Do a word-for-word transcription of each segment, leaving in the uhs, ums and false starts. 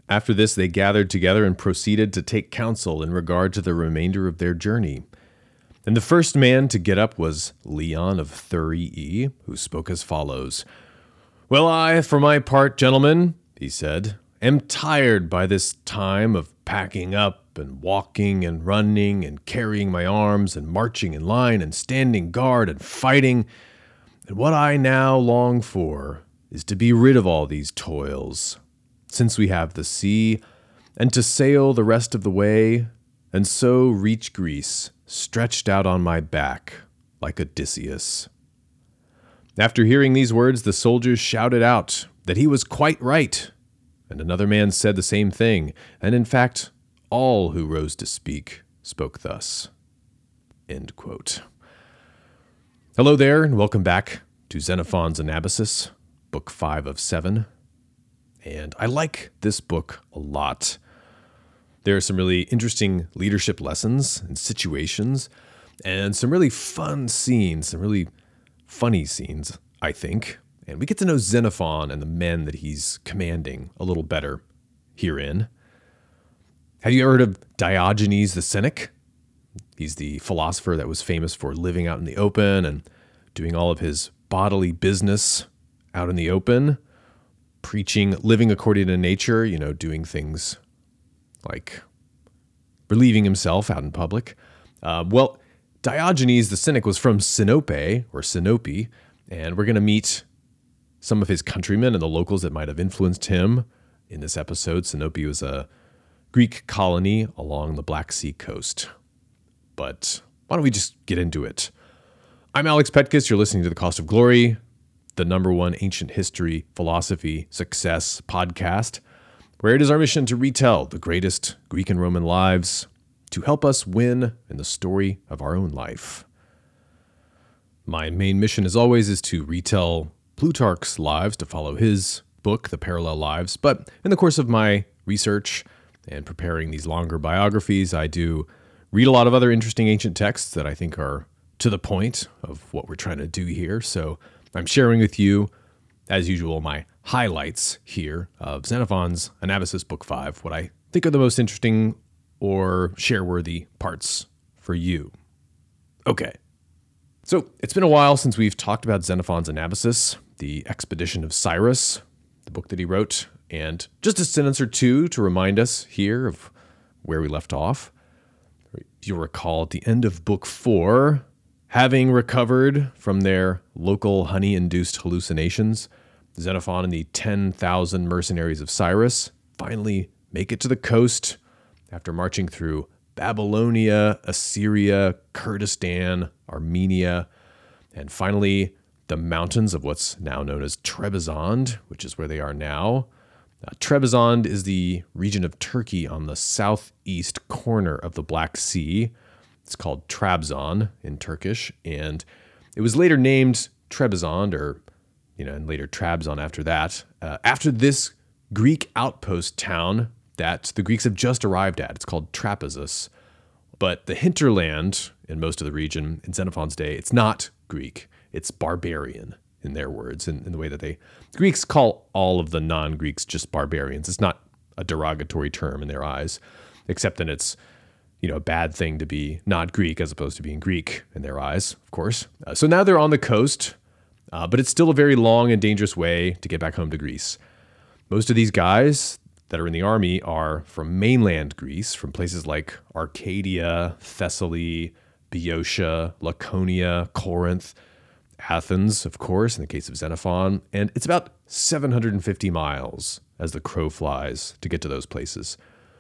After this, they gathered together and proceeded to take counsel in regard to the remainder of their journey. And the first man to get up was Leon of Thurii, who spoke as follows. "Well, I, for my part, gentlemen," he said, "am tired by this time of packing up and walking and running and carrying my arms and marching in line and standing guard and fighting. And what I now long for is to be rid of all these toils, since we have the sea, and to sail the rest of the way, and so reach Greece, stretched out on my back like Odysseus." After hearing these words, the soldiers shouted out that he was quite right, and another man said the same thing, and in fact, all who rose to speak spoke thus. End quote. Hello there, and welcome back to Xenophon's Anabasis, book five of seven. And I like this book a lot. There are some really interesting leadership lessons and situations, and some really fun scenes, some really funny scenes, I think. And we get to know Xenophon and the men that he's commanding a little better herein. Have you ever heard of Diogenes the Cynic? He's the philosopher that was famous for living out in the open and doing all of his bodily business out in the open, preaching, living according to nature, you know, doing things like relieving himself out in public. Uh, well, Diogenes the Cynic was from Sinope, or Sinope, and we're going to meet some of his countrymen and the locals that might have influenced him in this episode. Sinope was a Greek colony along the Black Sea coast. But why don't we just get into it? I'm Alex Petkus. You're listening to The Cost of Glory, the number one ancient history, philosophy, success podcast, where it is our mission to retell the greatest Greek and Roman lives to help us win in the story of our own life. My main mission, as always, is to retell Plutarch's lives, to follow his book, The Parallel Lives. But in the course of my research and preparing these longer biographies, I do read a lot of other interesting ancient texts that I think are to the point of what we're trying to do here. So I'm sharing with you, as usual, my highlights here of Xenophon's Anabasis Book five, what I think are the most interesting or share-worthy parts for you. Okay. So it's been a while since we've talked about Xenophon's Anabasis, the expedition of Cyrus, the book that he wrote, and just a sentence or two to remind us here of where we left off. You'll recall at the end of book four, having recovered from their local honey-induced hallucinations, Xenophon and the ten thousand mercenaries of Cyrus finally make it to the coast after marching through Babylonia, Assyria, Kurdistan, Armenia, and finally the mountains of what's now known as Trebizond, which is where they are now. Uh, Trebizond is the region of Turkey on the southeast corner of the Black Sea. It's called Trabzon in Turkish, and it was later named Trebizond, or, you know, and later Trabzon after that, uh, after this Greek outpost town that the Greeks have just arrived at. It's called Trapezus. But the hinterland in most of the region in Xenophon's day, it's not Greek. It's barbarian, in their words, in, in the way that they... Greeks call all of the non-Greeks just barbarians. It's not a derogatory term in their eyes, except that it's, you know, a bad thing to be not Greek as opposed to being Greek in their eyes, of course. Uh, so now they're on the coast, uh, but it's still a very long and dangerous way to get back home to Greece. Most of these guys that are in the army are from mainland Greece, from places like Arcadia, Thessaly, Boeotia, Laconia, Corinth, Athens, of course, in the case of Xenophon, and it's about seven hundred fifty miles as the crow flies to get to those places.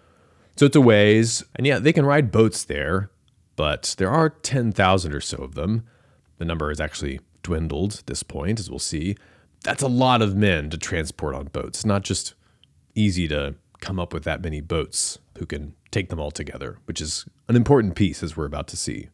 So it's a ways, and yeah, they can ride boats there, but there are ten thousand or so of them. The number has actually dwindled at this point, as we'll see. That's a lot of men to transport on boats. It's not just easy to come up with that many boats who can take them all together, which is an important piece, as we're about to see.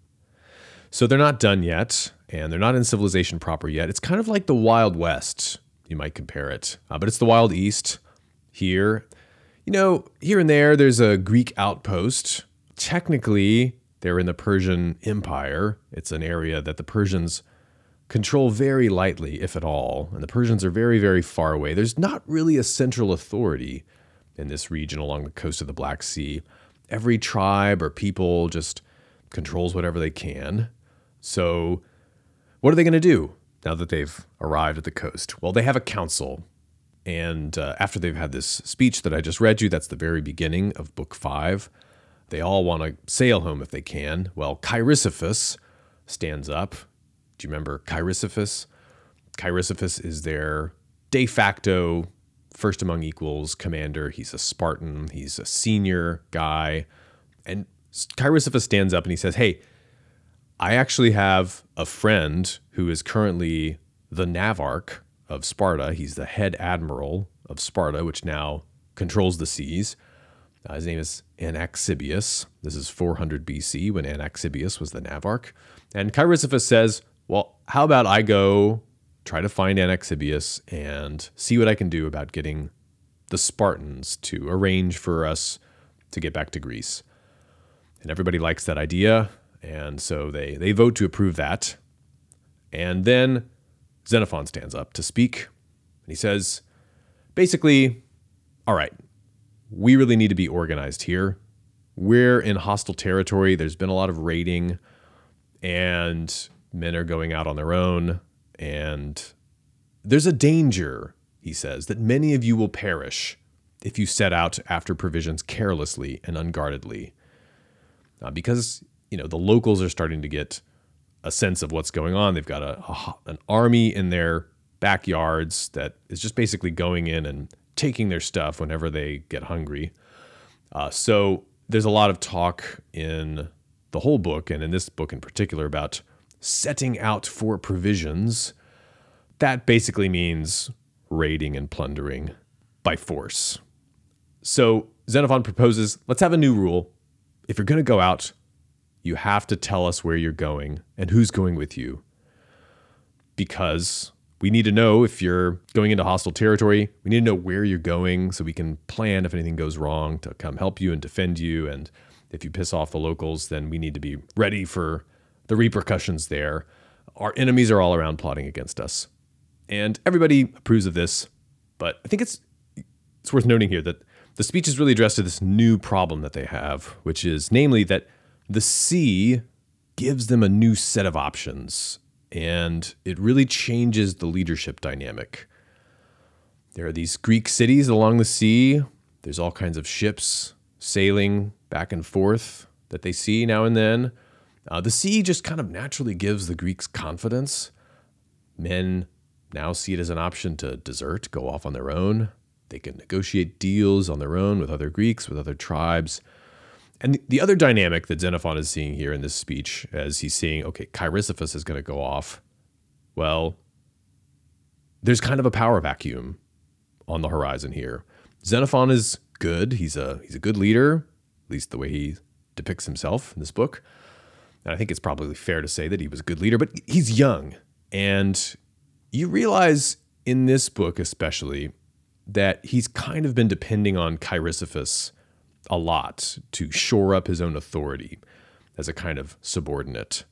So they're not done yet, and they're not in civilization proper yet. It's kind of like the Wild West, you might compare it, uh, but it's the Wild East here. You know, here and there, there's a Greek outpost. Technically, they're in the Persian Empire. It's an area that the Persians control very lightly, if at all, and the Persians are very, very far away. There's not really a central authority in this region along the coast of the Black Sea. Every tribe or people just controls whatever they can. So what are they going to do now that they've arrived at the coast? Well, they have a council. And uh, after they've had this speech that I just read you, that's the very beginning of book five, they all want to sail home if they can. Well, Chrysippus stands up. Do you remember Chrysippus? Chrysippus is their de facto first among equals commander. He's a Spartan. He's a senior guy. And Chrysippus stands up and he says, hey, I actually have a friend who is currently the Navarch of Sparta. He's the head admiral of Sparta, which now controls the seas. Uh, his name is Anaxibius. This is four hundred B C when Anaxibius was the Navarch. And Chrysippus says, well, how about I go try to find Anaxibius and see what I can do about getting the Spartans to arrange for us to get back to Greece. And everybody likes that idea. And so they, they vote to approve that. And then Xenophon stands up to speak. And he says, basically, all right, we really need to be organized here. We're in hostile territory. There's been a lot of raiding, and men are going out on their own. And there's a danger, he says, that many of you will perish if you set out after provisions carelessly and unguardedly. Uh, because, you know, the locals are starting to get a sense of what's going on. They've got a, a an army in their backyards that is just basically going in and taking their stuff whenever they get hungry. Uh, so there's a lot of talk in the whole book, and in this book in particular, about setting out for provisions. That basically means raiding and plundering by force. So Xenophon proposes, let's have a new rule. If you're going to go out, you have to tell us where you're going and who's going with you. Because we need to know if you're going into hostile territory. We need to know where you're going so we can plan if anything goes wrong to come help you and defend you. And if you piss off the locals, then we need to be ready for the repercussions there. Our enemies are all around plotting against us. And everybody approves of this. But I think it's it's worth noting here that the speech is really addressed to this new problem that they have, which is namely that the sea gives them a new set of options, and it really changes the leadership dynamic. There are these Greek cities along the sea. There's all kinds of ships sailing back and forth that they see now and then. Uh, the sea just kind of naturally gives the Greeks confidence. Men now see it as an option to desert, go off on their own. They can negotiate deals on their own with other Greeks, with other tribes. And the other dynamic that Xenophon is seeing here in this speech, as he's seeing, okay, Chrysippus is going to go off. Well, there's kind of a power vacuum on the horizon here. Xenophon is good. He's a he's a good leader, at least the way he depicts himself in this book. And I think it's probably fair to say that he was a good leader, but he's young. And you realize in this book especially that he's kind of been depending on Chrysippus a lot to shore up his own authority as a kind of subordinate.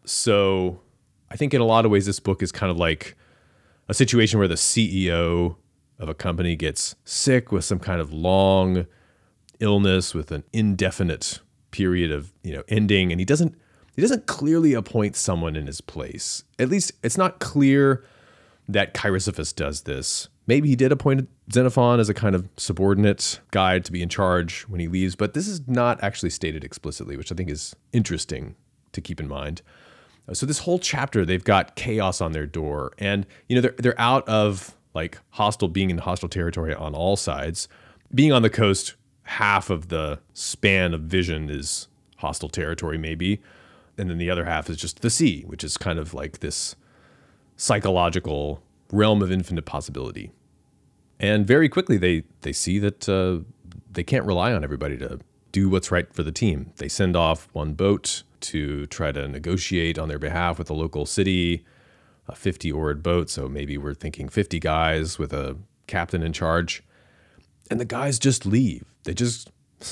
So I think in a lot of ways, this book is kind of like a situation where the C E O of a company gets sick with some kind of long illness with an indefinite period of, you know, ending. And he doesn't, he doesn't clearly appoint someone in his place. At least it's not clear that Chrysippus does this. Maybe he did appoint Xenophon as a kind of subordinate guy to be in charge when he leaves, but this is not actually stated explicitly, which I think is interesting to keep in mind. So this whole chapter, they've got chaos on their door, and you know they're they're out of like hostile, being in hostile territory on all sides. Being on the coast, half of the span of vision is hostile territory, maybe, and then the other half is just the sea, which is kind of like this psychological realm of infinite possibility. And very quickly they they see that uh, they can't rely on everybody to do what's right for the team. They send off one boat to try to negotiate on their behalf with a local city, a fifty-oared boat, so maybe we're thinking fifty guys with a captain in charge. And the guys just leave. They just,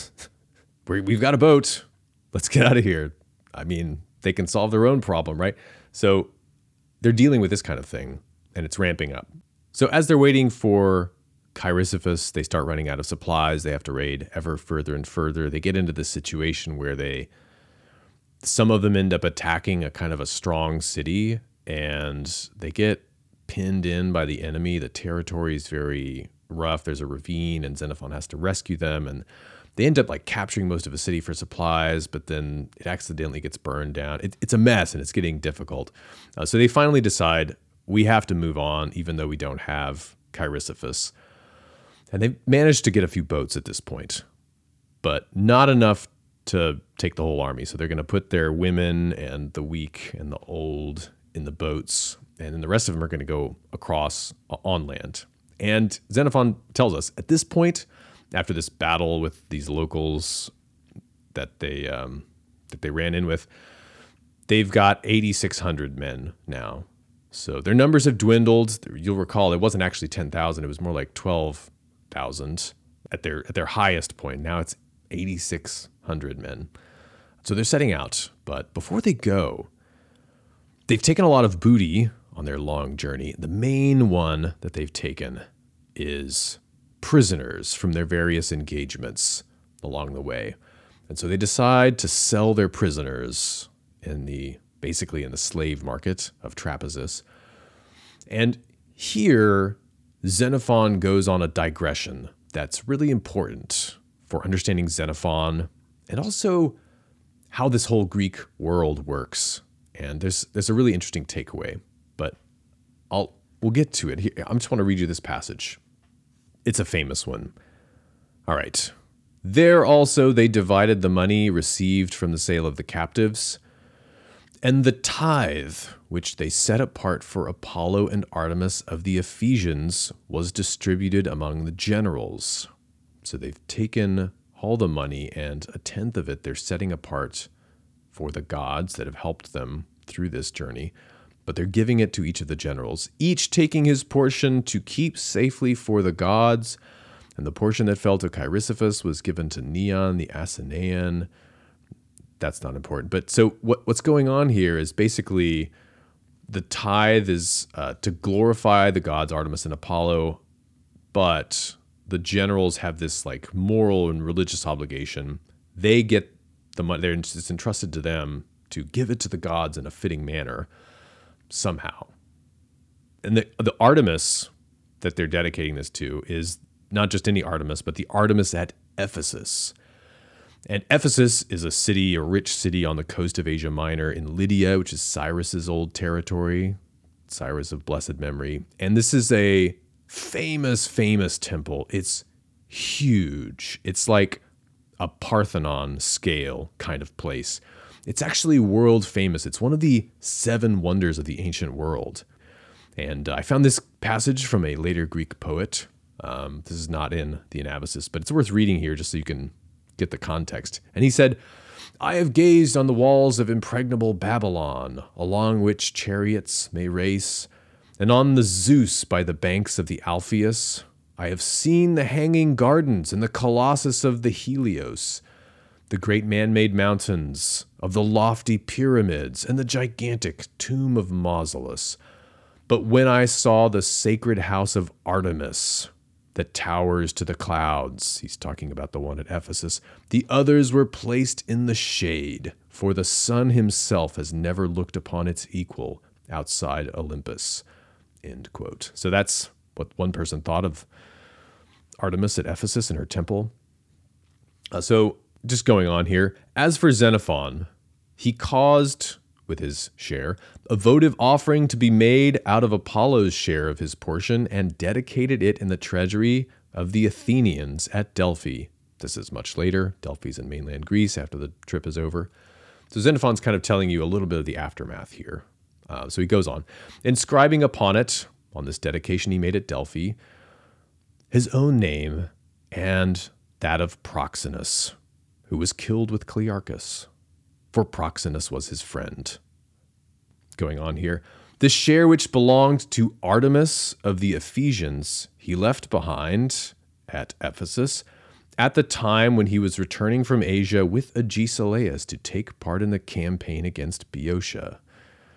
we've got a boat, let's get out of here. I mean, they can solve their own problem, right? So they're dealing with this kind of thing, and it's ramping up. So as they're waiting for Chrysippus, they start running out of supplies. They have to raid ever further and further. They get into this situation where they, some of them end up attacking a kind of a strong city, and they get pinned in by the enemy. The territory is very rough. There's a ravine, and Xenophon has to rescue them, and they end up like capturing most of the city for supplies, but then it accidentally gets burned down. It, it's a mess, and it's getting difficult. Uh, so they finally decide, we have to move on, even though we don't have Chrysippus. And they managed to get a few boats at this point, but not enough to take the whole army. So they're going to put their women and the weak and the old in the boats, and then the rest of them are going to go across on land. And Xenophon tells us at this point, after this battle with these locals that they um, that they ran in with, they've got eighty-six hundred men now. So their numbers have dwindled. You'll recall it wasn't actually ten thousand; it was more like twelve thousand at their at their highest point. Now it's eighty-six hundred men. So they're setting out, but before they go, they've taken a lot of booty on their long journey. The main one that they've taken is prisoners from their various engagements along the way. And so they decide to sell their prisoners in the basically in the slave market of Trapezus. And here Xenophon goes on a digression that's really important for understanding Xenophon and also how this whole Greek world works. And there's there's a really interesting takeaway, but I'll we'll get to it. Here, I just want to read you this passage. It's a famous one. All right. There also they divided the money received from the sale of the captives, and the tithe which they set apart for Apollo and Artemis of the Ephesians was distributed among the generals. So they've taken all the money, and a tenth of it they're setting apart for the gods that have helped them through this journey, but they're giving it to each of the generals, each taking his portion to keep safely for the gods. And the portion that fell to Chrysippus was given to Neon the Asinaean. That's not important. But so what, what's going on here is basically the tithe is uh, to glorify the gods Artemis and Apollo, but the generals have this like moral and religious obligation. They get the money, they're, it's entrusted to them to give it to the gods in a fitting manner somehow. And the, the Artemis that they're dedicating this to is not just any Artemis, but the Artemis at Ephesus. And Ephesus is a city, a rich city on the coast of Asia Minor in Lydia, which is Cyrus's old territory, Cyrus of blessed memory. And this is a famous, famous temple. It's huge. It's like a Parthenon scale kind of place. It's actually world famous. It's one of the seven wonders of the ancient world. And I found this passage from a later Greek poet. Um, this is not in the Anabasis, but it's worth reading here just so you can get the context. And he said, I have gazed on the walls of impregnable Babylon, along which chariots may race, and on the Zeus by the banks of the Alpheus. I have seen the hanging gardens and the colossus of the Helios, the great man-made mountains of the lofty pyramids and the gigantic tomb of Mausolus. But when I saw the sacred house of Artemis that towers to the clouds, he's talking about the one at Ephesus, the others were placed in the shade, for the sun himself has never looked upon its equal outside Olympus. End quote. So that's what one person thought of Artemis at Ephesus and her temple. Uh, so just going on here, as for Xenophon, he caused, with his share, a votive offering to be made out of Apollo's share of his portion and dedicated it in the treasury of the Athenians at Delphi. This is much later. Delphi's in mainland Greece after the trip is over. So Xenophon's kind of telling you a little bit of the aftermath here. Uh, so he goes on, inscribing upon it, on this dedication he made at Delphi, his own name and that of Proxenus, who was killed with Clearchus, for Proxenus was his friend. Going on here, the share which belonged to Artemis of the Ephesians he left behind at Ephesus at the time when he was returning from Asia with Agesilaus to take part in the campaign against Boeotia.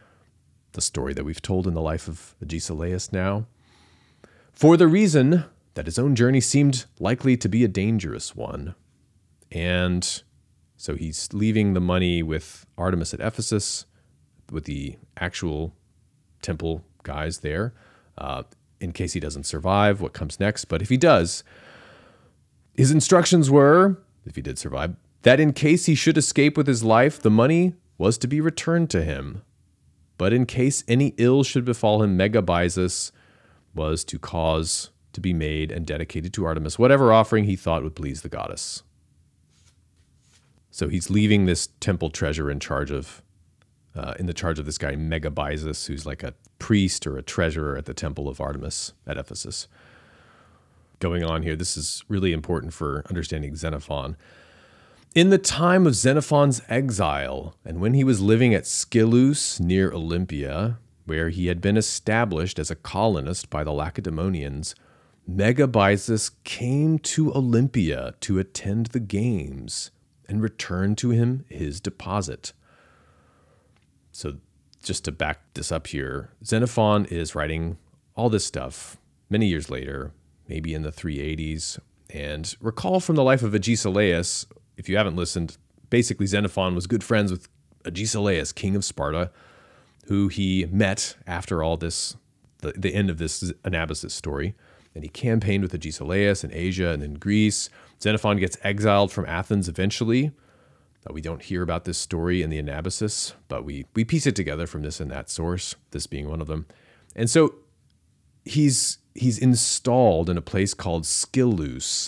The story that we've told in the life of Agesilaus now. For the reason that his own journey seemed likely to be a dangerous one. And so he's leaving the money with Artemis at Ephesus, with the actual temple guys there, uh, in case he doesn't survive what comes next. But if he does, his instructions were, if he did survive, that in case he should escape with his life, the money was to be returned to him. But in case any ill should befall him, Megabyzus was to cause to be made and dedicated to Artemis, whatever offering he thought would please the goddess. So he's leaving this temple treasure in charge of, uh, in the charge of this guy Megabyzus, who's like a priest or a treasurer at the temple of Artemis at Ephesus. Going on here, this is really important for understanding Xenophon. In the time of Xenophon's exile, and when he was living at Scyllus near Olympia, where he had been established as a colonist by the Lacedaemonians, Megabyzus came to Olympia to attend the games and returned to him his deposit. So just to back this up here, Xenophon is writing all this stuff many years later, maybe in the three eighties. And recall from the life of Agesilaus, if you haven't listened, basically Xenophon was good friends with Agesilaus, king of Sparta, who he met after all this, the, the end of this Anabasis story. And he campaigned with Agesilaus in Asia and in Greece. Xenophon gets exiled from Athens eventually. We don't hear about this story in the Anabasis, but we, we piece it together from this and that source, this being one of them. And so he's he's installed in a place called Scyllus,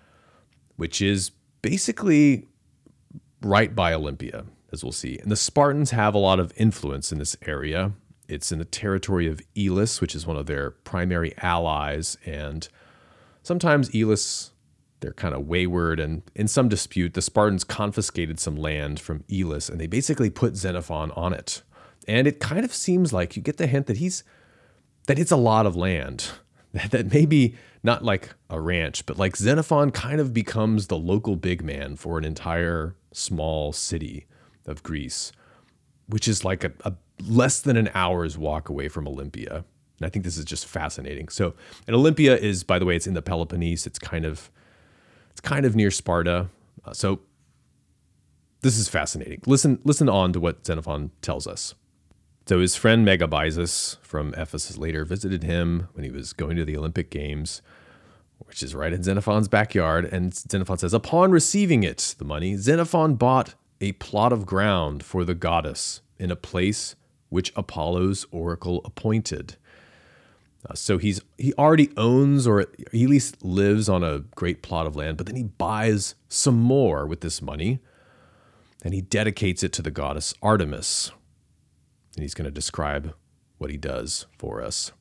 which is basically right by Olympia, as we'll see. And the Spartans have a lot of influence in this area. It's in the territory of Elis, which is one of their primary allies. And sometimes Elis, they're kind of wayward. And in some dispute, the Spartans confiscated some land from Elis, and they basically put Xenophon on it. And it kind of seems like you get the hint that he's that it's a lot of land. That maybe not like a ranch, but like Xenophon kind of becomes the local big man for an entire small city of Greece, which is like a, a less than an hour's walk away from Olympia. And I think this is just fascinating. So, and Olympia is, by the way, it's in the Peloponnese. It's kind of, it's kind of near Sparta. Uh, so this is fascinating. Listen, listen on to what Xenophon tells us. So his friend Megabyzus from Ephesus later visited him when he was going to the Olympic Games, which is right in Xenophon's backyard. And Xenophon says, upon receiving it, the money, Xenophon bought a plot of ground for the goddess in a place which Apollo's oracle appointed. Uh, so he's he already owns, or he at least lives on a great plot of land, but then he buys some more with this money, and he dedicates it to the goddess Artemis. And he's going to describe what he does for us.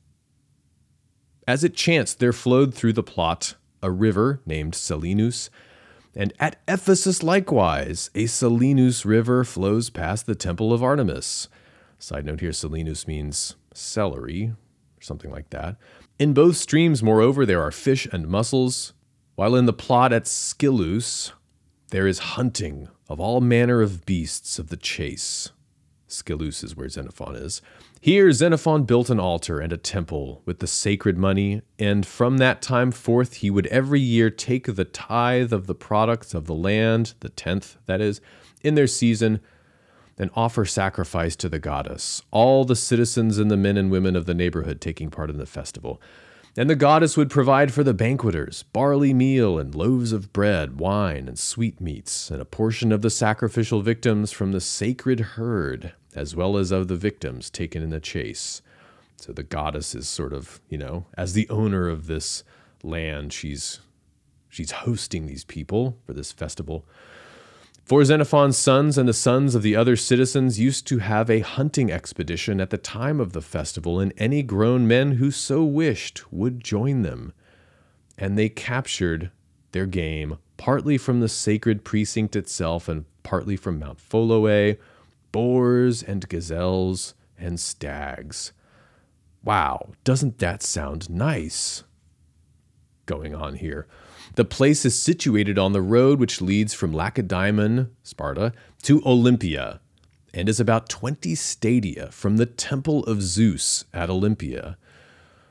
As it chanced, there flowed through the plot a river named Selinus, and at Ephesus likewise, a Selinus river flows past the temple of Artemis. Side note here, Selinus means celery, or something like that. In both streams, moreover, there are fish and mussels, while in the plot at Scyllus, there is hunting of all manner of beasts of the chase. Scyllus is where Xenophon is. Here Xenophon built an altar and a temple with the sacred money, and from that time forth he would every year take the tithe of the products of the land, the tenth, that is, in their season, and offer sacrifice to the goddess, all the citizens and the men and women of the neighborhood taking part in the festival. And the goddess would provide for the banqueters barley meal and loaves of bread, wine, and sweetmeats, and a portion of the sacrificial victims from the sacred herd, as well as of the victims taken in the chase. So the goddess is sort of, you know, as the owner of this land, she's she's hosting these people for this festival. For Xenophon's sons and the sons of the other citizens used to have a hunting expedition at the time of the festival, and any grown men who so wished would join them. And they captured their game partly from the sacred precinct itself and partly from Mount Pholoe, boars and gazelles and stags. Wow, doesn't that sound nice? Going on here. The place is situated on the road which leads from Lacedaemon, Sparta, to Olympia, and is about twenty stadia from the temple of Zeus at Olympia.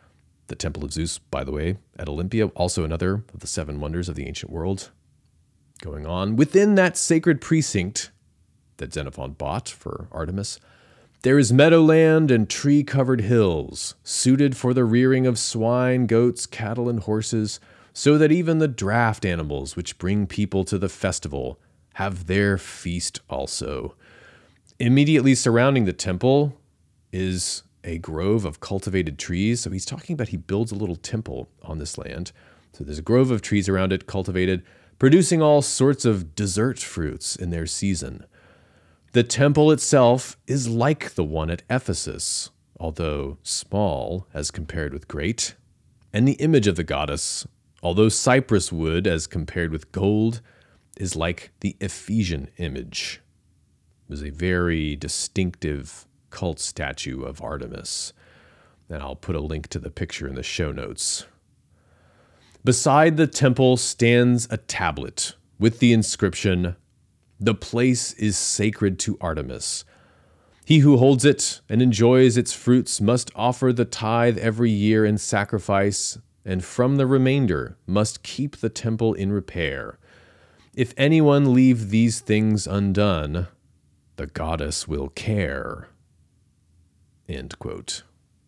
The Temple of Zeus, by the way, at Olympia, also another of the seven wonders of the ancient world. Going on, within that sacred precinct that Xenophon bought for Artemis, there is meadowland and tree-covered hills, suited for the rearing of swine, goats, cattle, and horses, so that even the draft animals which bring people to the festival have their feast also. Immediately surrounding the temple is a grove of cultivated trees. So he's talking about he builds a little temple on this land. So there's a grove of trees around it, cultivated, producing all sorts of dessert fruits in their season. The temple itself is like the one at Ephesus, although small as compared with great. And the image of the goddess, although cypress wood as compared with gold, is like the Ephesian image. It was a very distinctive cult statue of Artemis. And I'll put a link to the picture in the show notes. Beside the temple stands a tablet with the inscription, "The place is sacred to Artemis. He who holds it and enjoys its fruits must offer the tithe every year in sacrifice, and from the remainder must keep the temple in repair. If anyone leave these things undone, the goddess will care." End quote.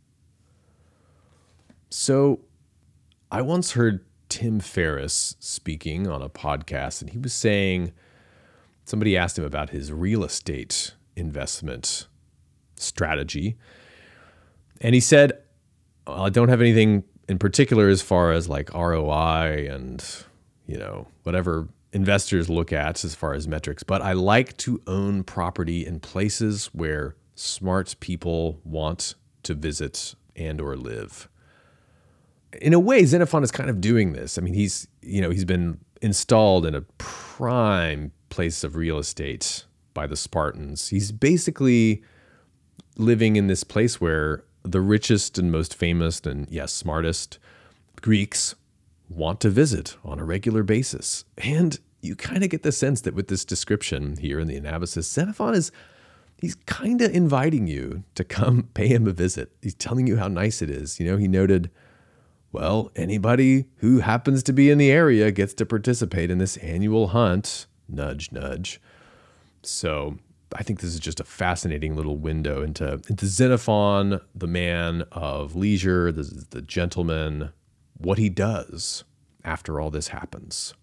So, I once heard Tim Ferriss speaking on a podcast, and he was saying, somebody asked him about his real estate investment strategy. And he said, well, I don't have anything in particular as far as like R O I and, you know, whatever investors look at as far as metrics, but I like to own property in places where smart people want to visit and or live. In a way, Xenophon is kind of doing this. I mean, he's, you know, he's been installed in a prime place of real estate by the Spartans. He's basically living in this place where the richest and most famous and, yes, smartest Greeks want to visit on a regular basis. And you kind of get the sense that with this description here in the Anabasis, Xenophon is, he's kind of inviting you to come pay him a visit. He's telling you how nice it is. You know, he noted, well, anybody who happens to be in the area gets to participate in this annual hunt. Nudge, nudge. So I think this is just a fascinating little window into, into Xenophon, the man of leisure, the, the gentleman, what he does after all this happens.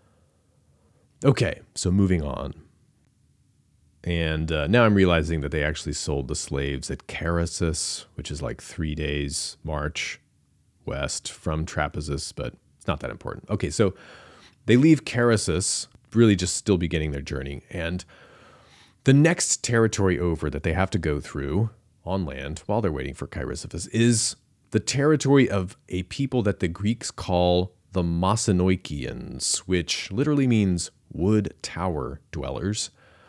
Okay, so moving on. And uh, now I'm realizing that they actually sold the slaves at Charissus, which is like three days march west from Trapezus, but it's not that important. Okay, so they leave Charissus, really just still beginning their journey. And the next territory over that they have to go through on land while they're waiting for Chrysippus is the territory of a people that the Greeks call the Mossynoecians, which literally means wood tower dwellers.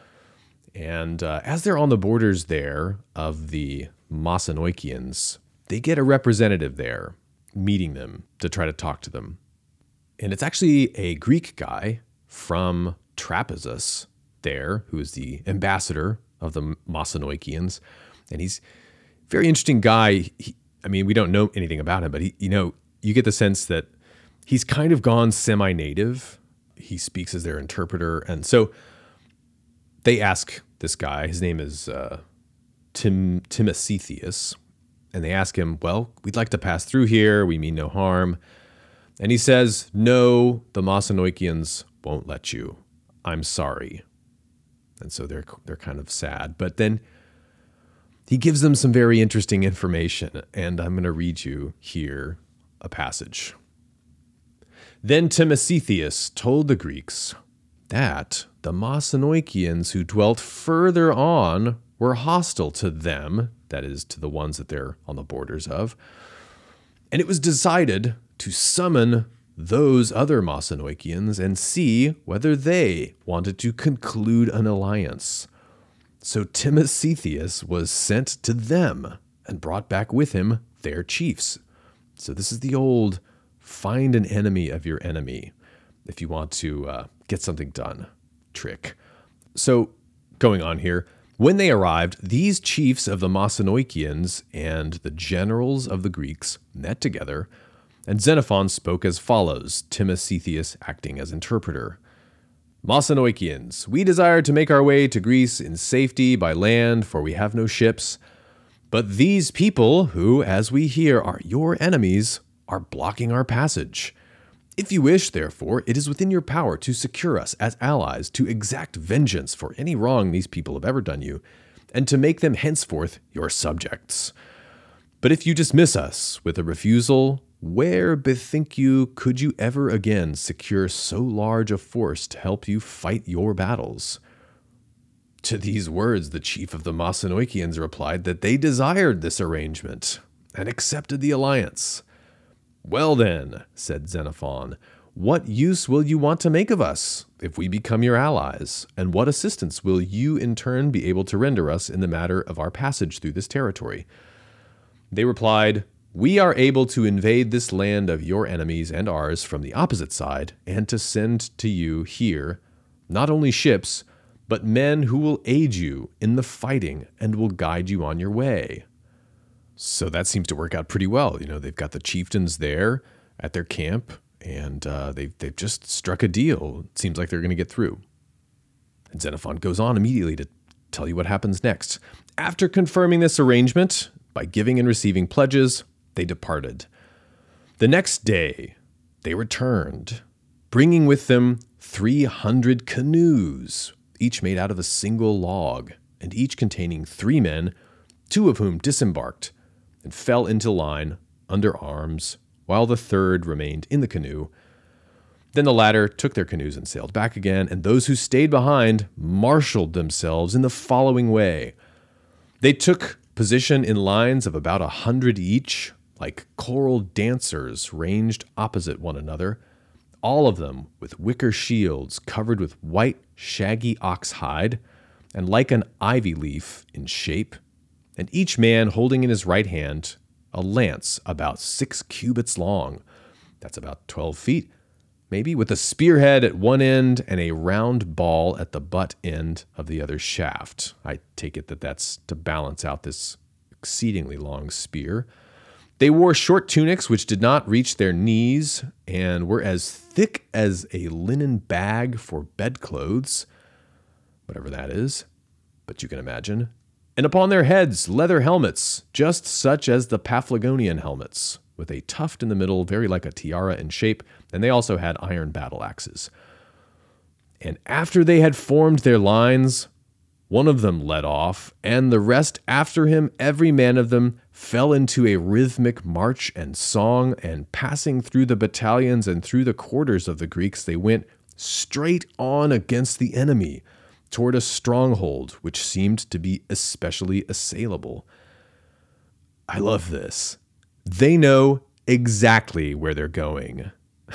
And uh, as they're on the borders there of the Mossynoecians, they get a representative there meeting them to try to talk to them. And it's actually a Greek guy from Trapezus there, who is the ambassador of the Mossynoecians. And he's a very interesting guy. He, I mean, we don't know anything about him, but he, you know, you get the sense that he's kind of gone semi-native. He speaks as their interpreter. And so they ask this guy, his name is uh, Tim Timesitheus, and they ask him, well, we'd like to pass through here. We mean no harm. And he says, no, the Mossynoecians won't let you. I'm sorry. And so they're they're kind of sad. But then he gives them some very interesting information, and I'm going to read you here a passage. Then Timesitheus told the Greeks that the Mossynoecians who dwelt further on were hostile to them, that is, to the ones that they're on the borders of. And it was decided to summon those other Mossynoecians and see whether they wanted to conclude an alliance. So Timesitheus was sent to them and brought back with him their chiefs. So this is the old find an enemy of your enemy if you want to uh, get something done trick. So going on here, When they arrived, these chiefs of the Macedonians and the generals of the Greeks met together, and Xenophon spoke as follows, Timotheus acting as interpreter. Macedonians, we desire to make our way to Greece in safety by land, for we have no ships. But these people, who, as we hear, are your enemies, are blocking our passage. If you wish, therefore, it is within your power to secure us as allies, to exact vengeance for any wrong these people have ever done you, and to make them henceforth your subjects. But if you dismiss us with a refusal, where, bethink you, could you ever again secure so large a force to help you fight your battles? To these words, the chief of the Macedonians replied that they desired this arrangement and accepted the alliance. Well then, said Xenophon, what use will you want to make of us if we become your allies, and what assistance will you in turn be able to render us in the matter of our passage through this territory? They replied, we are able to invade this land of your enemies and ours from the opposite side, and to send to you here not only ships, but men who will aid you in the fighting and will guide you on your way. So that seems to work out pretty well. You know, they've got the chieftains there at their camp, and uh, they've, they've just struck a deal. It seems like they're going to get through. And Xenophon goes on immediately to tell you what happens next. After confirming this arrangement, by giving and receiving pledges, they departed. The next day, they returned, bringing with them three hundred canoes, each made out of a single log, and each containing three men, two of whom disembarked and fell into line under arms, while the third remained in the canoe. Then the latter took their canoes and sailed back again, and those who stayed behind marshaled themselves in the following way. They took position in lines of about a hundred each, like choral dancers ranged opposite one another, all of them with wicker shields covered with white, shaggy ox hide, and like an ivy leaf in shape, and each man holding in his right hand a lance about six cubits long, that's about twelve feet, maybe, with a spearhead at one end and a round ball at the butt end of the other shaft. I take it that that's to balance out this exceedingly long spear. They wore short tunics which did not reach their knees and were as thick as a linen bag for bedclothes, whatever that is, but you can imagine. And upon their heads, leather helmets, just such as the Paphlagonian helmets, with a tuft in the middle, very like a tiara in shape, and they also had iron battle axes. And after they had formed their lines, one of them led off, and the rest after him, every man of them, fell into a rhythmic march and song, and passing through the battalions and through the quarters of the Greeks, they went straight on against the enemy, toward a stronghold which seemed to be especially assailable. I love this. They know exactly where they're going.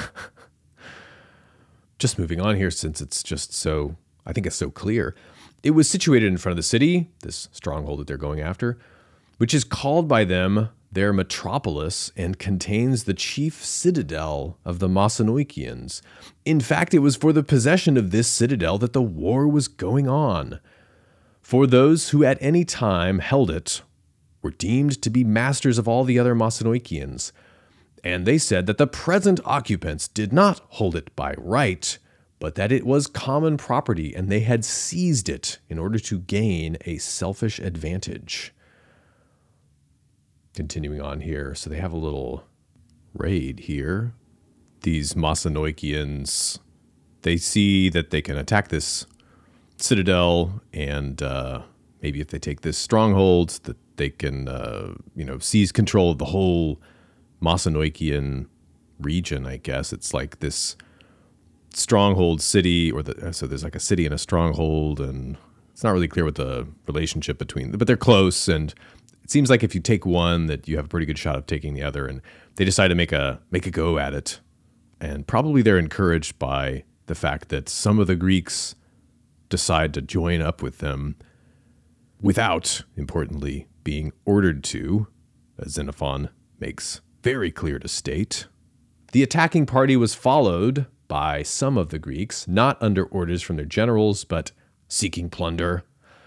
Just moving on here, since it's just so, I think it's so clear. It was situated in front of the city, this stronghold that they're going after, which is called by them their metropolis and contains the chief citadel of the Macedonians. In fact, it was for the possession of this citadel that the war was going on. For those who at any time held it were deemed to be masters of all the other Macedonians, and they said that the present occupants did not hold it by right, but that it was common property and they had seized it in order to gain a selfish advantage. Continuing on here, so they have a little raid here. These Macedonians, they see that they can attack this citadel, and uh, maybe if they take this stronghold, that they can, uh, you know, seize control of the whole Macedonian region. I guess it's like this stronghold city, or the so there's like a city and a stronghold, and it's not really clear what the relationship between, but they're close, and it seems like if you take one, that you have a pretty good shot of taking the other, and they decide to make a make a go at it. And probably they're encouraged by the fact that some of the Greeks decide to join up with them without, importantly, being ordered to, as Xenophon makes very clear to state. The attacking party was followed by some of the Greeks, not under orders from their generals, but seeking plunder.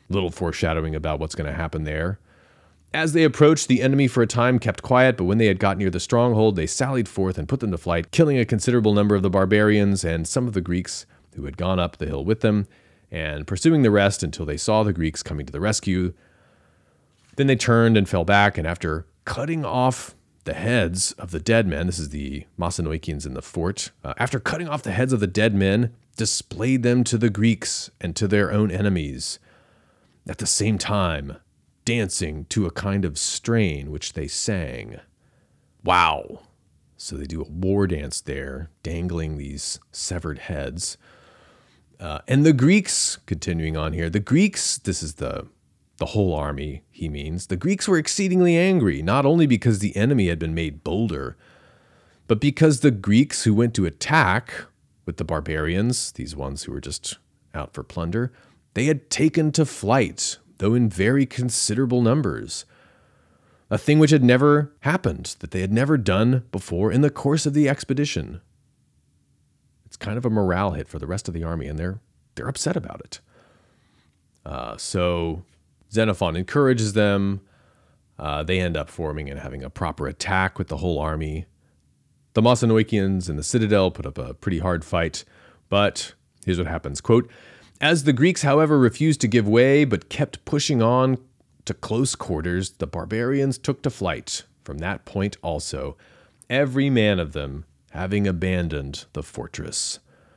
Little foreshadowing about what's going to happen there. As they approached, the enemy for a time kept quiet, but when they had got near the stronghold, they sallied forth and put them to flight, killing a considerable number of the barbarians and some of the Greeks who had gone up the hill with them, and pursuing the rest until they saw the Greeks coming to the rescue. Then they turned and fell back, and after cutting off the heads of the dead men, this is the Macedonians in the fort, uh, after cutting off the heads of the dead men, displayed them to the Greeks and to their own enemies. At the same time, dancing to a kind of strain which they sang. Wow. So they do a war dance there, dangling these severed heads. Uh, and the Greeks, continuing on here, the Greeks, this is the, the whole army, he means, the Greeks were exceedingly angry, not only because the enemy had been made bolder, but because the Greeks who went to attack with the barbarians, these ones who were just out for plunder, they had taken to flight, though in very considerable numbers. A thing which had never happened, that they had never done before in the course of the expedition. It's kind of a morale hit for the rest of the army, and they're they're upset about it. Uh, so Xenophon encourages them. Uh, they end up forming and having a proper attack with the whole army. The Macedonians in the citadel put up a pretty hard fight, but here's what happens. Quote, as the Greeks, however, refused to give way, but kept pushing on to close quarters, the barbarians took to flight from that point also, every man of them having abandoned the fortress.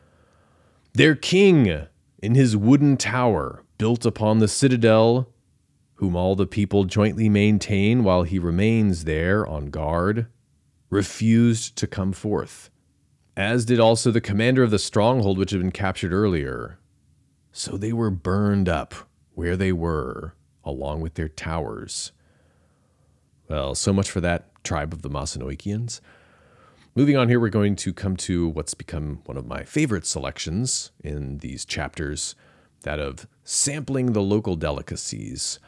Their king, in his wooden tower, built upon the citadel, whom all the people jointly maintain while he remains there on guard, refused to come forth, as did also the commander of the stronghold which had been captured earlier. So they were burned up where they were, along with their towers. Well, so much for that tribe of the Macedonians. Moving on here, we're going to come to what's become one of my favorite selections in these chapters, that of sampling the local delicacies.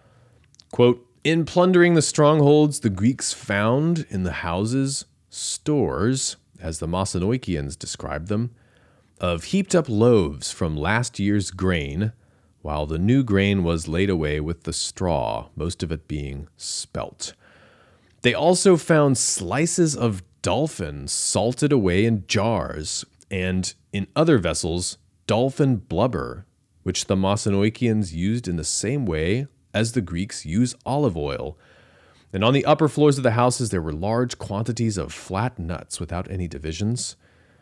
Quote, in plundering the strongholds, the Greeks found in the houses stores, as the Macedonians described them, of heaped up loaves from last year's grain, while the new grain was laid away with the straw, most of it being spelt. They also found slices of dolphin salted away in jars, and in other vessels, dolphin blubber, which the Macedonians used in the same way as the Greeks use olive oil. And on the upper floors of the houses, there were large quantities of flat nuts without any divisions.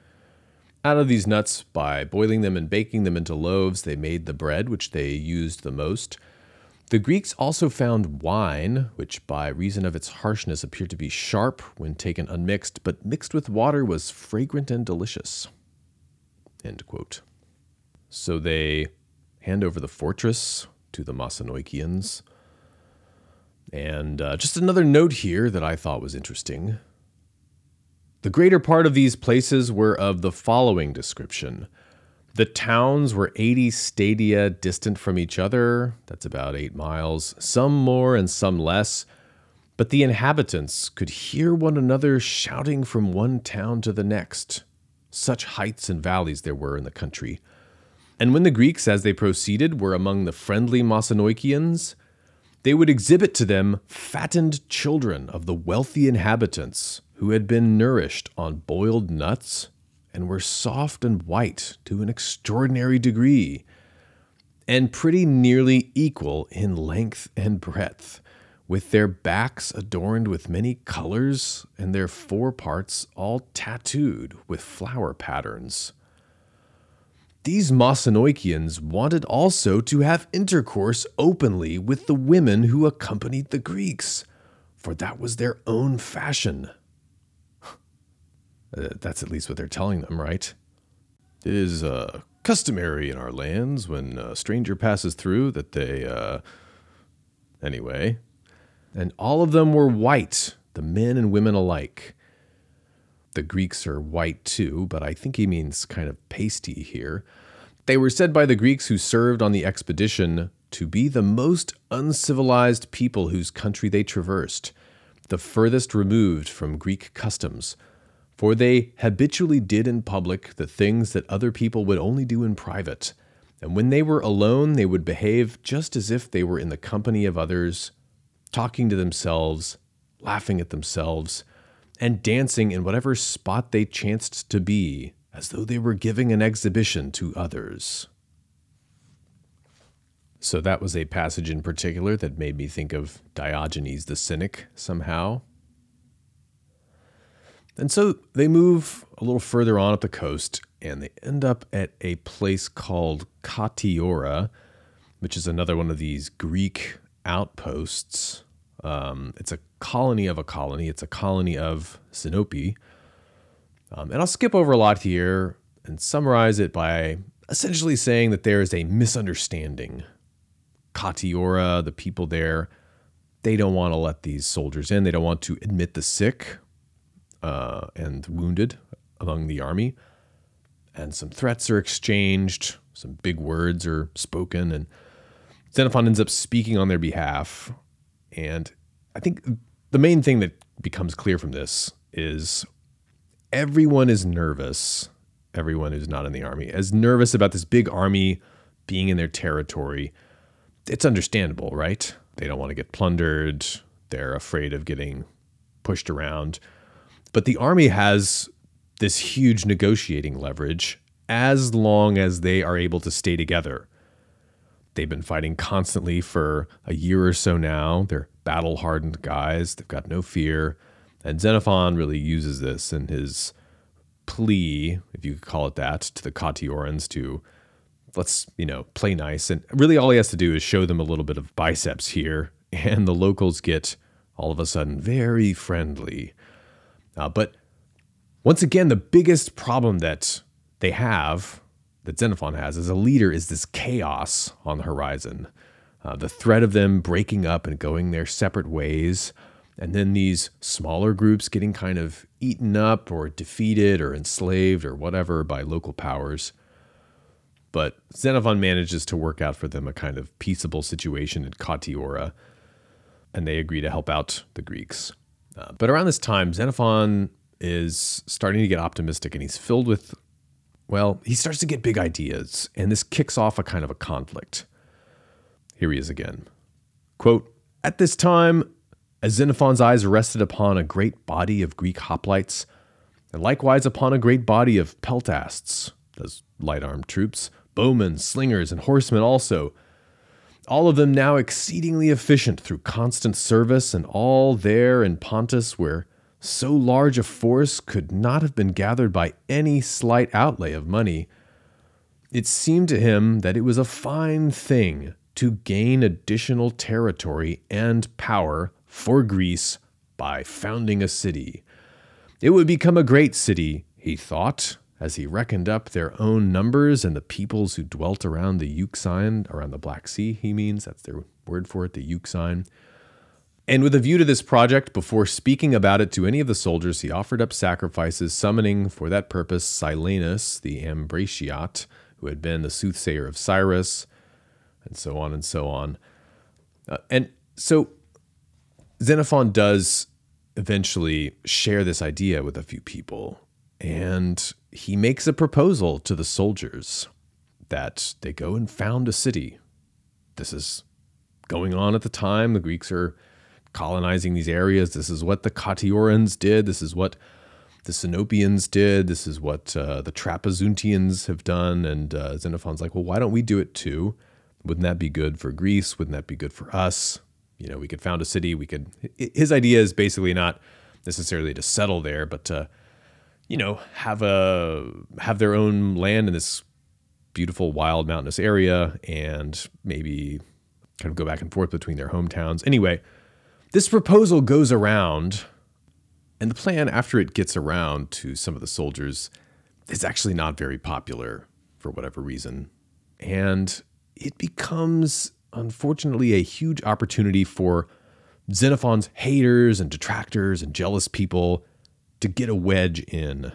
Out of these nuts, by boiling them and baking them into loaves, they made the bread, which they used the most. The Greeks also found wine, which by reason of its harshness appeared to be sharp when taken unmixed, but mixed with water was fragrant and delicious. End quote. So they hand over the fortress to the Macedonians. And uh, just another note here that I thought was interesting. The greater part of these places were of the following description. The towns were eighty stadia distant from each other. That's about eight miles, some more and some less. But the inhabitants could hear one another shouting from one town to the next. Such heights and valleys there were in the country. And when the Greeks, as they proceeded, were among the friendly Macedonians, they would exhibit to them fattened children of the wealthy inhabitants who had been nourished on boiled nuts and were soft and white to an extraordinary degree, and pretty nearly equal in length and breadth, with their backs adorned with many colors and their foreparts all tattooed with flower patterns. These Macedonians wanted also to have intercourse openly with the women who accompanied the Greeks, for that was their own fashion. Uh, that's at least what they're telling them, right? It is uh, customary in our lands when a stranger passes through that they, uh... Anyway. And all of them were white, the men and women alike. The Greeks are white too, but I think he means kind of pasty here. They were said by the Greeks who served on the expedition to be the most uncivilized people whose country they traversed, the furthest removed from Greek customs. For they habitually did in public the things that other people would only do in private, And when they were alone, they would behave just as if they were in the company of others, talking to themselves, laughing at themselves, and dancing in whatever spot they chanced to be, as though they were giving an exhibition to others. So that was a passage in particular that made me think of Diogenes the Cynic somehow. And so they move a little further on up the coast, and they end up at a place called Katiora, which is another one of these Greek outposts. Um, it's a colony of a colony. It's a colony of Sinope. Um, and I'll skip over a lot here and summarize it by essentially saying that there is a misunderstanding. Katiora, the people there, they don't want to let these soldiers in. They don't want to admit the sick uh, and wounded among the army. And some threats are exchanged. Some big words are spoken. And Xenophon ends up speaking on their behalf. And I think the main thing that becomes clear from this is everyone is nervous. Everyone who's not in the army is nervous about this big army being in their territory. It's understandable, right? They don't want to get plundered. They're afraid of getting pushed around. But the army has this huge negotiating leverage as long as they are able to stay together. They've been fighting constantly for a year or so now. They're battle-hardened guys. They've got no fear. And Xenophon really uses this in his plea, if you could call it that, to the Katiorans to let's, you know, play nice. And really all he has to do is show them a little bit of biceps here, and the locals get all of a sudden very friendly. Uh, but once again, the biggest problem that they have, that Xenophon has as a leader, is this chaos on the horizon. Uh, the threat of them breaking up and going their separate ways, and then these smaller groups getting kind of eaten up or defeated or enslaved or whatever by local powers. But Xenophon manages to work out for them a kind of peaceable situation at Katiora, and they agree to help out the Greeks. Uh, but around this time, Xenophon is starting to get optimistic, and he's filled with, well, he starts to get big ideas, and this kicks off a kind of a conflict. Here he is again. Quote, "At this time, as Xenophon's eyes rested upon a great body of Greek hoplites, and likewise upon a great body of peltasts," those light-armed troops, "bowmen, slingers, and horsemen also, all of them now exceedingly efficient through constant service, and all there in Pontus where so large a force could not have been gathered by any slight outlay of money, it seemed to him that it was a fine thing to gain additional territory and power for Greece by founding a city. It would become a great city, he thought, as he reckoned up their own numbers and the peoples who dwelt around the Euxine, around the Black Sea, he means, that's their word for it, the Euxine. And with a view to this project, before speaking about it to any of the soldiers, he offered up sacrifices, summoning for that purpose Silenus, the Ambratiot, who had been the soothsayer of Cyrus, and so on and so on. Uh, and so Xenophon does eventually share this idea with a few people, and he makes a proposal to the soldiers that they go and found a city. This is going on at the time. The Greeks are colonizing these areas. This is what the Katiorans did. This is what the Sinopians did. This is what uh, the Trapezuntans have done. And uh, Xenophon's like, well, why don't we do it too? Wouldn't that be good for Greece? Wouldn't that be good for us? You know, we could found a city. We could. His idea is basically not necessarily to settle there, but to, you know, have a have their own land in this beautiful, wild, mountainous area, and maybe kind of go back and forth between their hometowns. Anyway, this proposal goes around, and the plan, after it gets around to some of the soldiers, is actually not very popular for whatever reason. And it becomes, unfortunately, a huge opportunity for Xenophon's haters and detractors and jealous people to get a wedge in.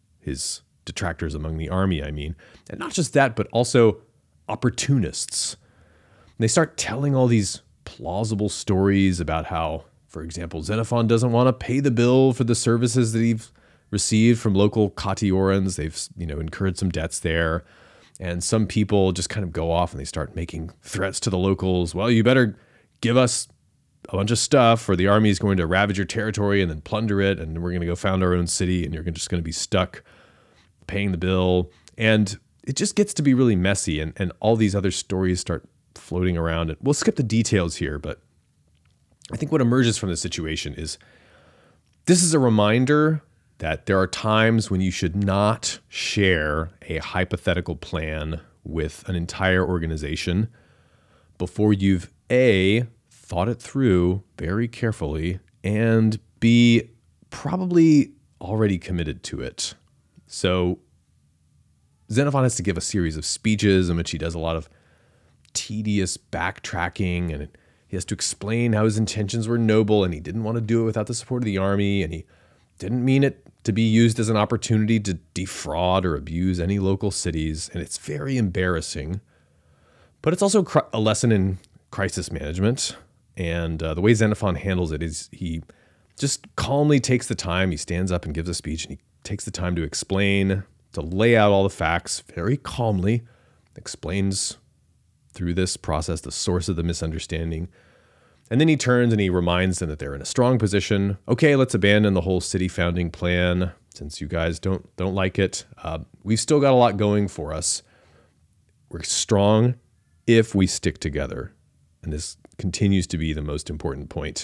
His detractors among the army, I mean. And not just that, but also opportunists. And they start telling all these plausible stories about how, for example, Xenophon doesn't want to pay the bill for the services that he's received from local Katiorans. They've, you know, incurred some debts there. And some people just kind of go off and they start making threats to the locals. Well, you better give us a bunch of stuff or the army is going to ravage your territory and then plunder it. And we're going to go found our own city and you're just going to be stuck paying the bill. And it just gets to be really messy. And, and all these other stories start floating around. And we'll skip the details here, but I think what emerges from this situation is this is a reminder that there are times when you should not share a hypothetical plan with an entire organization before you've A, thought it through very carefully, and B, probably already committed to it. So Xenophon has to give a series of speeches in which he does a lot of tedious backtracking, and he has to explain how his intentions were noble and he didn't want to do it without the support of the army, and he didn't mean it to be used as an opportunity to defraud or abuse any local cities. And it's very embarrassing, but it's also a lesson in crisis management. And uh, the way Xenophon handles it is he just calmly takes the time. He stands up and gives a speech and he takes the time to explain, to lay out all the facts very calmly, explains through this process the source of the misunderstanding. And then he turns and he reminds them that they're in a strong position. Okay, let's abandon the whole city founding plan since you guys don't don't like it. Uh, we've still got a lot going for us. We're strong if we stick together. And this continues to be the most important point.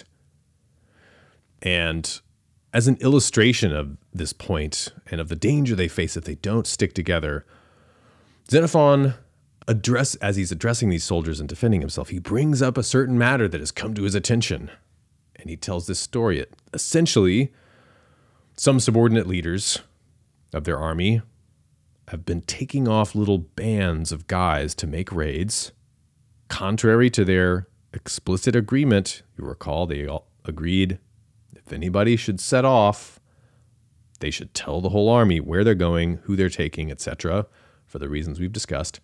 And as an illustration of this point and of the danger they face if they don't stick together, Xenophon address as he's addressing these soldiers and defending himself, he brings up a certain matter that has come to his attention. And he tells this story. It, essentially, some subordinate leaders of their army have been taking off little bands of guys to make raids. Contrary to their explicit agreement, you recall they all agreed if anybody should set off, they should tell the whole army where they're going, who they're taking, et cetera, for the reasons we've discussed.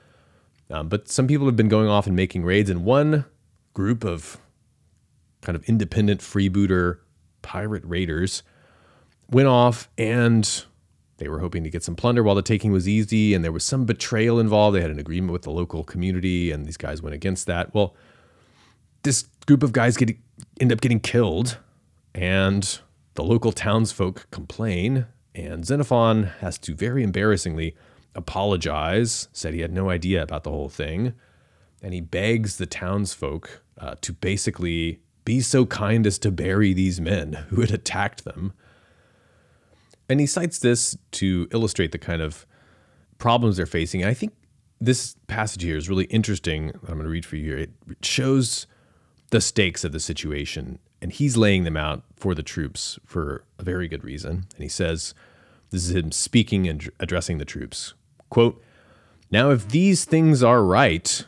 Um, but some people have been going off and making raids, and one group of kind of independent freebooter pirate raiders went off and they were hoping to get some plunder while the taking was easy, and there was some betrayal involved. They had an agreement with the local community, and these guys went against that. Well, this group of guys get, end up getting killed, and the local townsfolk complain, and Xenophon has to very embarrassingly apologize, said he had no idea about the whole thing, and he begs the townsfolk uh, to basically be so kind as to bury these men who had attacked them. And he cites this to illustrate the kind of problems they're facing. And I think this passage here is really interesting. I'm going to read for you here. It shows the stakes of the situation, and he's laying them out for the troops for a very good reason. And he says, this is him speaking and addressing the troops. Quote, "Now if these things are right,"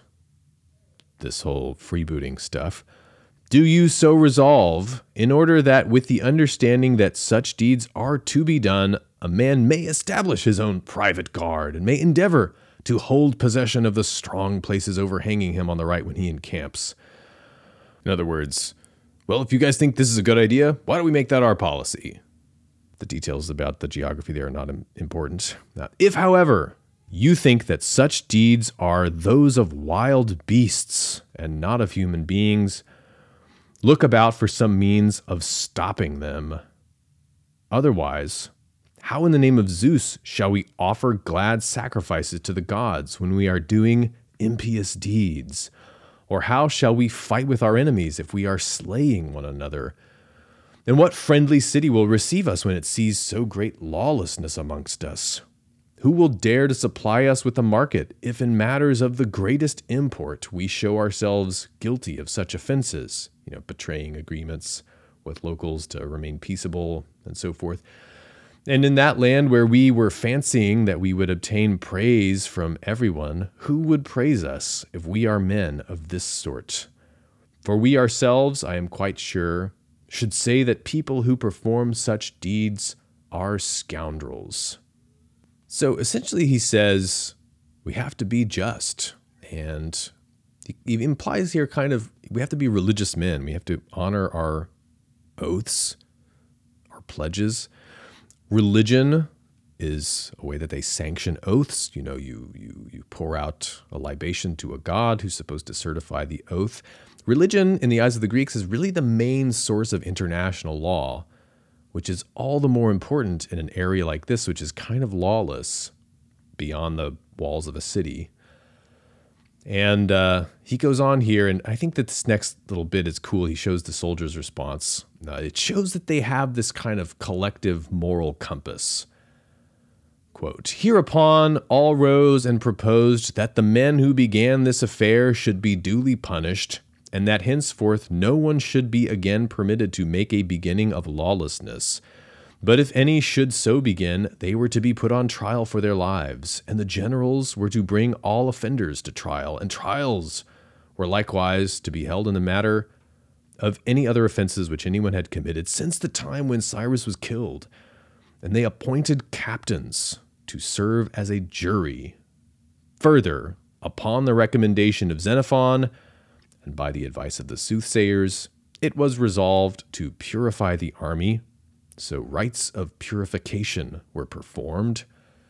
this whole freebooting stuff, "do you so resolve, in order that with the understanding that such deeds are to be done, a man may establish his own private guard and may endeavor to hold possession of the strong places overhanging him on the right when he encamps." In other words, well, if you guys think this is a good idea, why don't we make that our policy? The details about the geography there are not important. Now, if, however, you think that such deeds are those of wild beasts and not of human beings, look about for some means of stopping them. Otherwise, how in the name of Zeus shall we offer glad sacrifices to the gods when we are doing impious deeds? Or how shall we fight with our enemies if we are slaying one another? And what friendly city will receive us when it sees so great lawlessness amongst us? Who will dare to supply us with a market if in matters of the greatest import we show ourselves guilty of such offenses, you know, betraying agreements with locals to remain peaceable and so forth? And in that land where we were fancying that we would obtain praise from everyone, who would praise us if we are men of this sort? For we ourselves, I am quite sure, should say that people who perform such deeds are scoundrels. So essentially he says we have to be just, and he implies here kind of we have to be religious men. We have to honor our oaths, our pledges. Religion is a way that they sanction oaths. You know, you you you pour out a libation to a god who's supposed to certify the oath. Religion, in the eyes of the Greeks, is really the main source of international law, which is all the more important in an area like this, which is kind of lawless beyond the walls of a city. And uh, he goes on here, and I think that this next little bit is cool. He shows the soldiers' response. Uh, it shows that they have this kind of collective moral compass. Quote, "Hereupon all rose and proposed that the men who began this affair should be duly punished, and that henceforth no one should be again permitted to make a beginning of lawlessness. But if any should so begin, they were to be put on trial for their lives, and the generals were to bring all offenders to trial, and trials were likewise to be held in the matter of any other offenses which anyone had committed since the time when Cyrus was killed. And they appointed captains to serve as a jury. Further, upon the recommendation of Xenophon, and by the advice of the soothsayers, it was resolved to purify the army. So rites of purification were performed."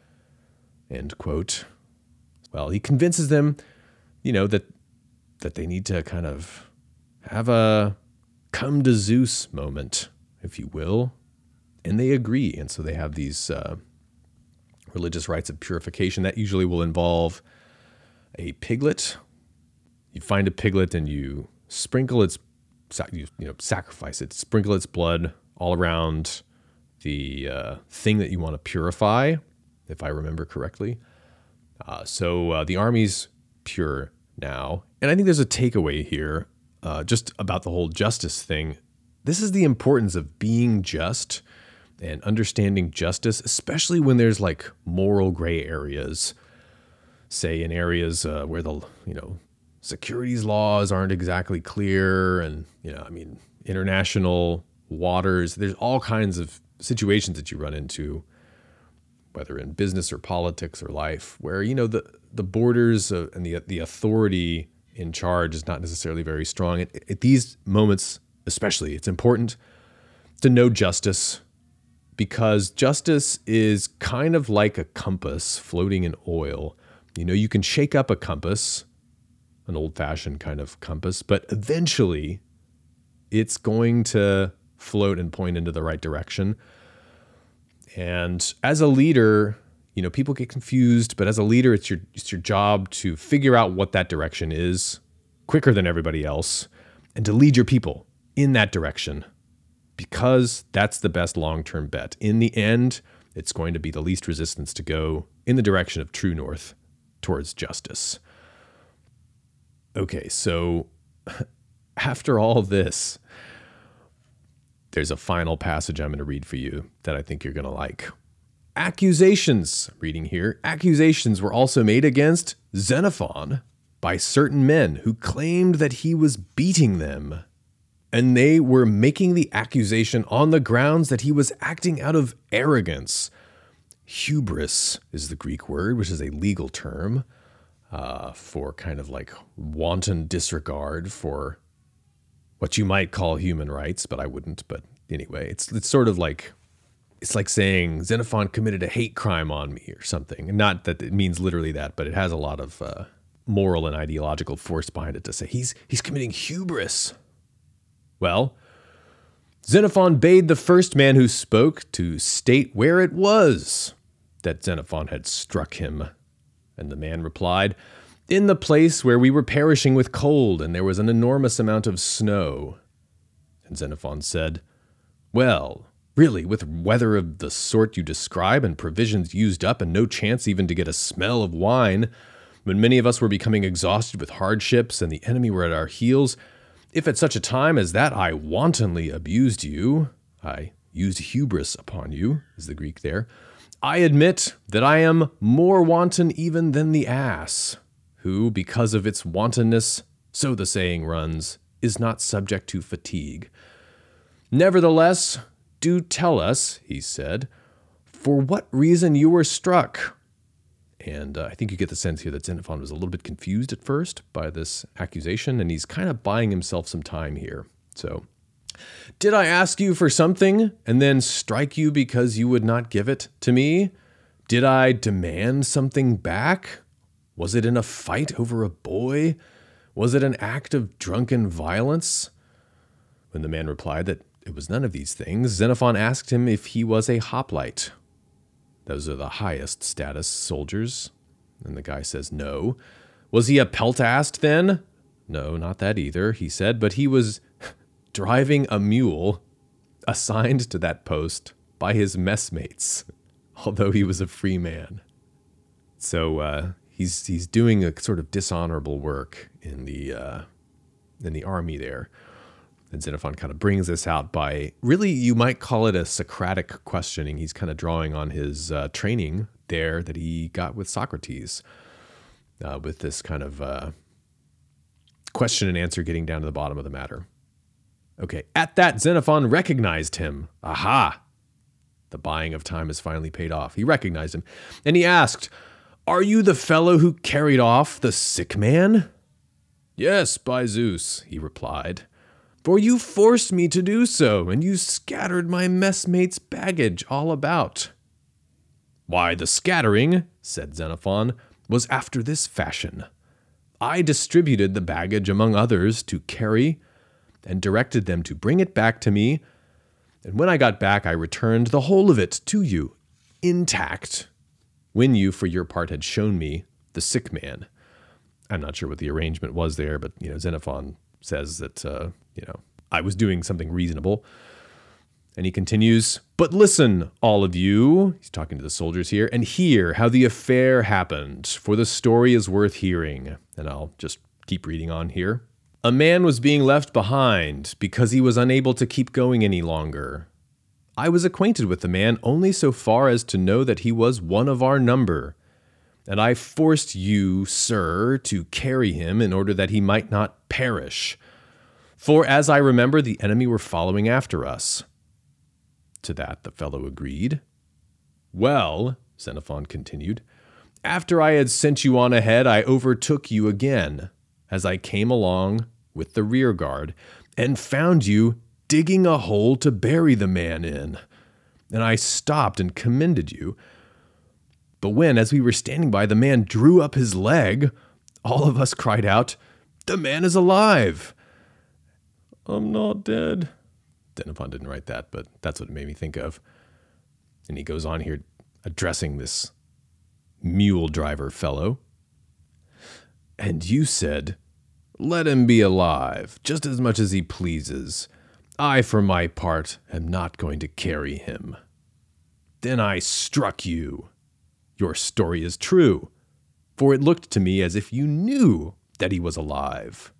End quote. Well, he convinces them, you know, that that they need to kind of have a come to Zeus moment, if you will. And they agree. And so they have these uh, religious rites of purification that usually will involve a piglet. You find a piglet and you sprinkle its, you, you know, sacrifice it, sprinkle its blood all around the uh, thing that you want to purify, if I remember correctly. Uh, so uh, the army's pure now. And I think there's a takeaway here uh, just about the whole justice thing. This is the importance of being just and understanding justice, especially when there's like moral gray areas, say in areas uh, where the, you know, securities laws aren't exactly clear. And, you know, I mean, international waters, there's all kinds of situations that you run into, whether in business or politics or life, where, you know, the, the borders uh, and the, the authority in charge is not necessarily very strong. At, at these moments, especially, it's important to know justice, because justice is kind of like a compass floating in oil. You know, you can shake up a compass, an old-fashioned kind of compass, but eventually it's going to float and point into the right direction. And as a leader, you know, people get confused, but as a leader, it's your it's your job to figure out what that direction is quicker than everybody else and to lead your people in that direction, because that's the best long-term bet. In the end, it's going to be the least resistance to go in the direction of true north towards justice. Okay, so after all this, there's a final passage I'm going to read for you that I think you're going to like. Accusations, reading here, accusations were also made against Xenophon by certain men who claimed that he was beating them. And they were making the accusation on the grounds that he was acting out of arrogance. Hubris is the Greek word, which is a legal term uh, for kind of like wanton disregard for what you might call human rights, but I wouldn't. But anyway, it's it's sort of like, it's like saying Xenophon committed a hate crime on me or something. Not that it means literally that, but it has a lot of uh, moral and ideological force behind it to say he's he's committing hubris. Well, Xenophon bade the first man who spoke to state where it was that Xenophon had struck him. And the man replied, "In the place where we were perishing with cold, and there was an enormous amount of snow." And Xenophon said, "Well, really, with weather of the sort you describe, and provisions used up, and no chance even to get a smell of wine, when many of us were becoming exhausted with hardships, and the enemy were at our heels, if at such a time as that I wantonly abused you, I used hubris upon you," is the Greek there, "I admit that I am more wanton even than the ass, who, because of its wantonness, so the saying runs, is not subject to fatigue. Nevertheless, do tell us," he said, "for what reason you were struck." And uh, I think you get the sense here that Xenophon was a little bit confused at first by this accusation, and he's kind of buying himself some time here. So, "Did I ask you for something and then strike you because you would not give it to me?" Did I demand something back? Was it in a fight over a boy? Was it an act of drunken violence? When the man replied that it was none of these things, Xenophon asked him if he was a hoplite. Those are the highest status soldiers. And the guy says no. Was he a peltast then? No, not that either, he said, but he was driving a mule assigned to that post by his messmates, although he was a free man. So uh, he's he's doing a sort of dishonorable work in the uh, in the army there. And Xenophon kind of brings this out by, really, you might call it a Socratic questioning. He's kind of drawing on his uh, training there that he got with Socrates, uh, with this kind of uh, question and answer, getting down to the bottom of the matter. Okay, at that, Xenophon recognized him. Aha! The buying of time has finally paid off. He recognized him, and he asked, "Are you the fellow who carried off the sick man?" "Yes, by Zeus," he replied. "For you forced me to do so, and you scattered my messmates' baggage all about." "Why, the scattering," said Xenophon, "was after this fashion. I distributed the baggage among others to carry, and directed them to bring it back to me, and when I got back, I returned the whole of it to you, intact, when you, for your part, had shown me the sick man." I'm not sure what the arrangement was there, but, you know, Xenophon says that, uh, you know, I was doing something reasonable. And he continues, "But listen, all of you," he's talking to the soldiers here, "and hear how the affair happened, for the story is worth hearing." And I'll just keep reading on here. "A man was being left behind because he was unable to keep going any longer. I was acquainted with the man only so far as to know that he was one of our number, and I forced you, sir, to carry him in order that he might not perish. For as I remember, the enemy were following after us." To that the fellow agreed. "Well," Xenophon continued, "after I had sent you on ahead, I overtook you again, as I came along with the rear guard, and found you digging a hole to bury the man in. And I stopped and commended you. But when, as we were standing by, the man drew up his leg, all of us cried out, 'The man is alive!' I'm not dead." Xenophon didn't write that, but that's what it made me think of. And he goes on here addressing this mule driver fellow. "And you said, 'Let him be alive, just as much as he pleases. I, for my part, am not going to carry him.' Then I struck you. Your story is true, for it looked to me as if you knew that he was alive."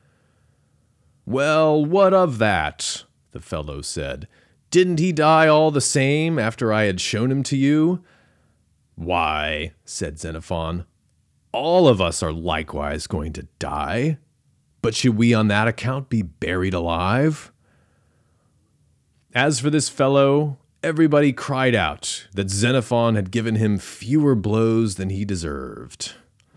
"Well, what of that?" the fellow said. "Didn't he die all the same after I had shown him to you?" "Why," said Xenophon, "all of us are likewise going to die. But should we on that account be buried alive?" As for this fellow, everybody cried out that Xenophon had given him fewer blows than he deserved.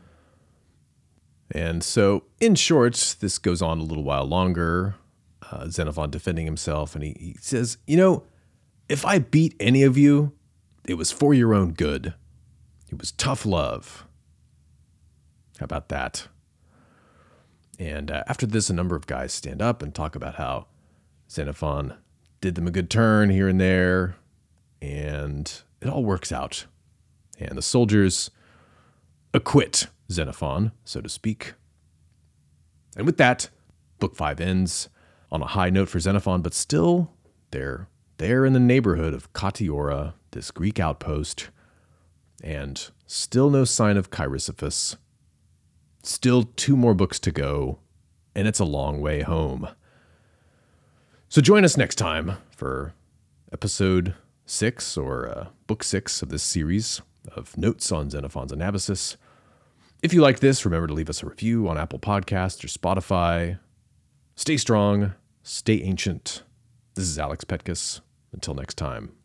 And so, in short, this goes on a little while longer. Uh, Xenophon defending himself, and he, he says, "You know, if I beat any of you, it was for your own good. It was tough love." How about that? And uh, after this, a number of guys stand up and talk about how Xenophon did them a good turn here and there, and it all works out. And the soldiers acquit Xenophon, so to speak. And with that, book five ends on a high note for Xenophon, but still they're there in the neighborhood of Katiora, this Greek outpost, and still no sign of Chrysippus. Still two more books to go, and it's a long way home. So join us next time for episode six, or uh, book six of this series of notes on Xenophon's Anabasis. If you like this, remember to leave us a review on Apple Podcasts or Spotify. Stay strong, stay ancient. This is Alex Petkus. Until next time.